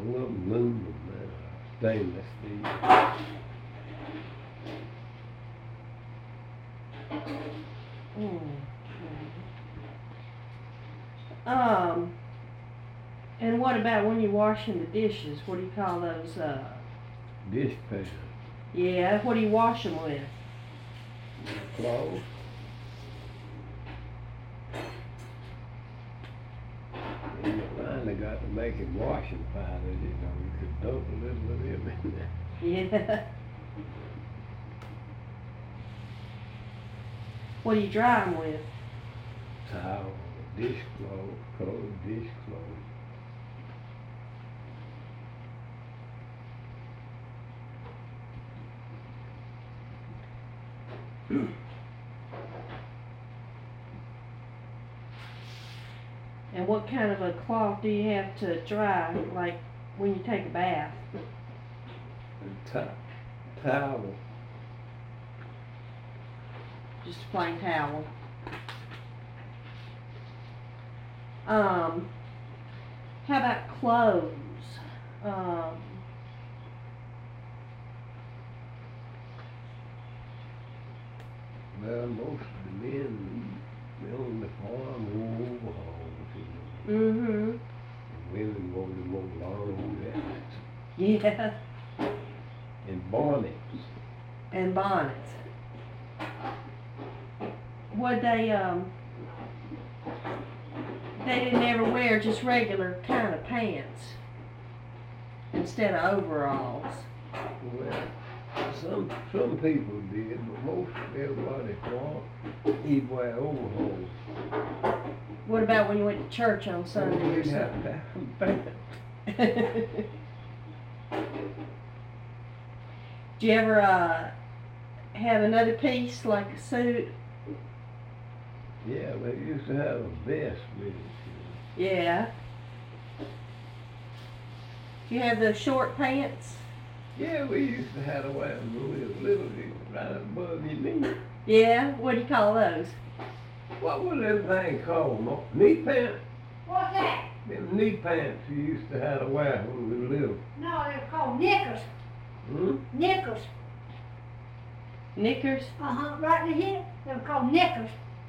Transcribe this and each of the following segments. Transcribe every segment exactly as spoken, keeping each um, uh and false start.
them aluminum, uh, stainless steel. Mm. Um, and what about when you're washing the dishes? What do you call those? Uh, Dish pan. yeah, what do you wash them with? Cloth. And you finally got to make it washing powder, you know, you could dump a little of them in there. Yeah. What do you dry them with? Towel, dishcloth, cold dishcloth. And what kind of a cloth do you have to dry, like when you take a bath? Ta- towel. Just a plain towel. Um, how about clothes? Um, Well, most of the men on the farm wore overalls, you know. mm-hmm. And women wore the more long dresses Yeah, and bonnets. and bonnets. What they, um, they didn't ever wear just regular kind of pants instead of overalls. Well, some some people did, but most of everybody thought he'd wear overalls. What about when you went to church on Sunday or We'd have something? to have pants. Do you ever uh, have another piece like a suit? Yeah, they used to have a vest with it. You know. Yeah. Do you have those short pants? Yeah, we used to have to wear them little, little, right above your knee. Yeah. What do you call those? What was that thing called? Mo- Knee pants? What's that? Them knee pants you used to have to wear when we were little. No, they're called knickers. Hmm? Knickers. Knickers? Uh-huh, right in the hip. They're called knickers.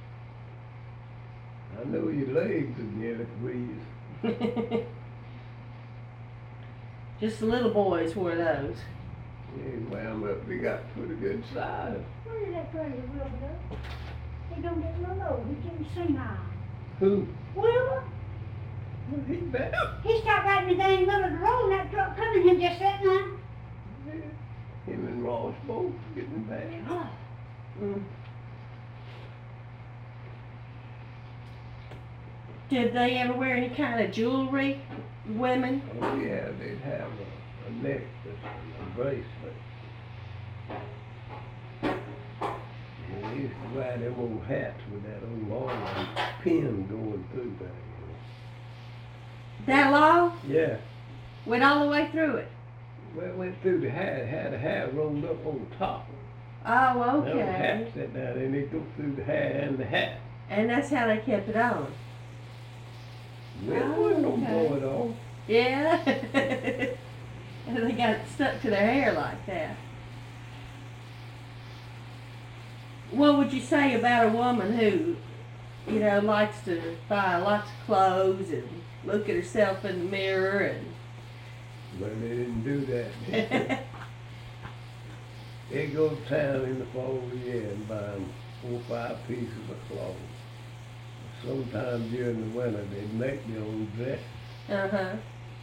I know your legs would get it breeze. Just the little boys wore those. Yeah, wear them up, we got pretty good size. Where is that crazy Wilbur go? He don't get no low. He getting senile. Who? Wilbur, Well, he better. he stopped right in the dang middle of the road and that truck coming here just sitting there. Yeah. Him and Ross both getting back. Oh, Mm. Did they ever wear any kind of jewelry, women? Oh yeah, they'd have a, a necklace and a bracelet. And they used to wear them old hats with that old long pin going through there, That long? you know. Yeah. Went all the way through it? Well, it went through the hat, had the hat rolled up on top. Oh, That old hat okay. sat down and they go through the hat and the hat. And that's how they kept it on? Well, it wasn't no okay. blow it off. Yeah. And they got it stuck to their hair like that. What would you say about a woman who, you know, likes to buy lots of clothes and look at herself in the mirror and But they didn't do that. They go to town in the fall of the year and buy four or five pieces of clothes. Sometime during the winter, they'd make their own dresses. uh-huh.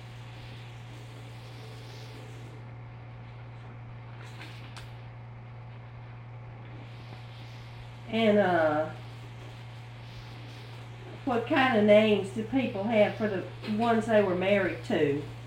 And uh what kind of names do people have for the ones they were married to?